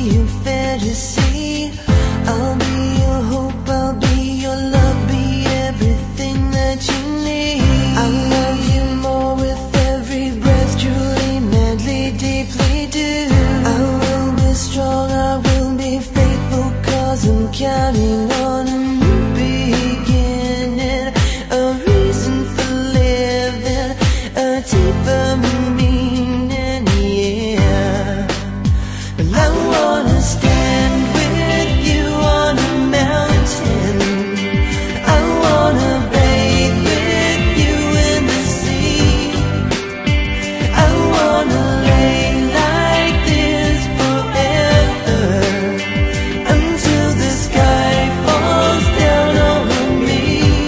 your fantasy. I'll be your hope, I'll be your love, be everything that you need. I'll love you more with every breath, truly, madly, deeply do. I will be strong, I will be faithful, 'cause I'm counting on a new beginning, a reason for living, a deeper meaning, yeah. Well, I wanna stand with you on a mountain, I wanna bathe with you in the sea, I wanna lay like this forever, until the sky falls down on me.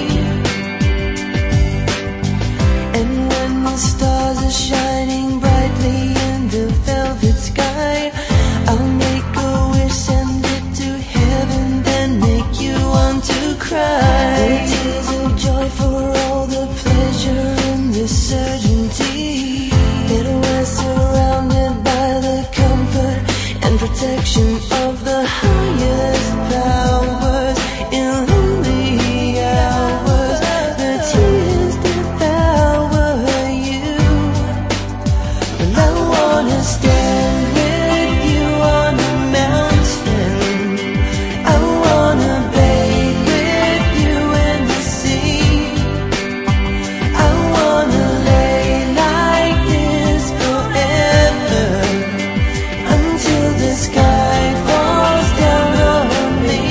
And when the stars are shining brightly in the velvet sky, I'll make a wish, send it to heaven, then make you want to cry. The tears of joy for all the pleasure and the certainty that we're surrounded by the comfort and protection of the highest powers. In lonely hours, the tears devour you. Well, I wanna stand with you on a mountain, I wanna bathe with you in the sea, I wanna lay like this forever, until the sky falls down on me.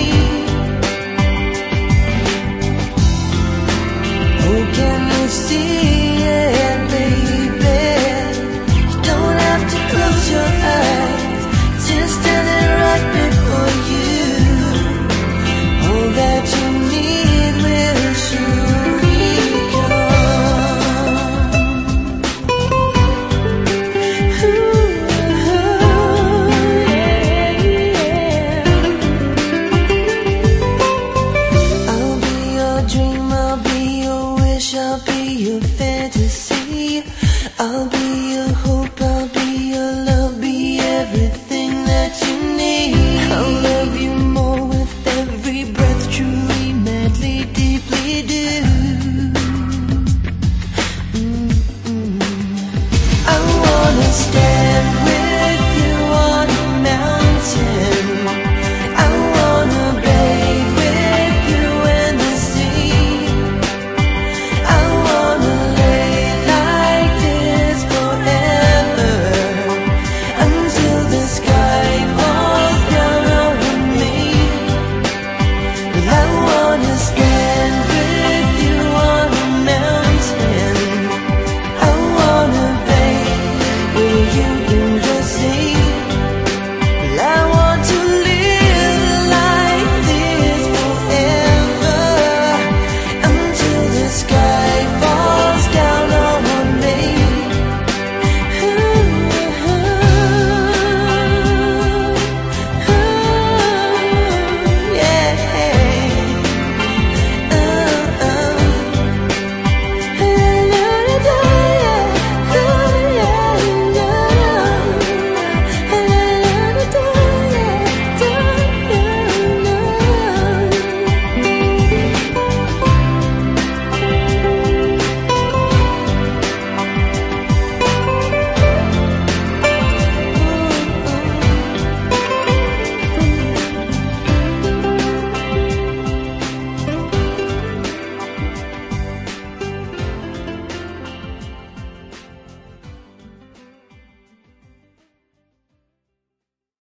Oh, can you see it, baby? You don't have to close your eyes, just standing right before you. All that you need will surely come. Ooh, yeah. I'll be your dream, I'll be your wish, I'll be your fantasy. I'll be your hope, I'll be your love, be everything that you need. I'll love you more with every breath, truly, madly, deeply do. I wanna stay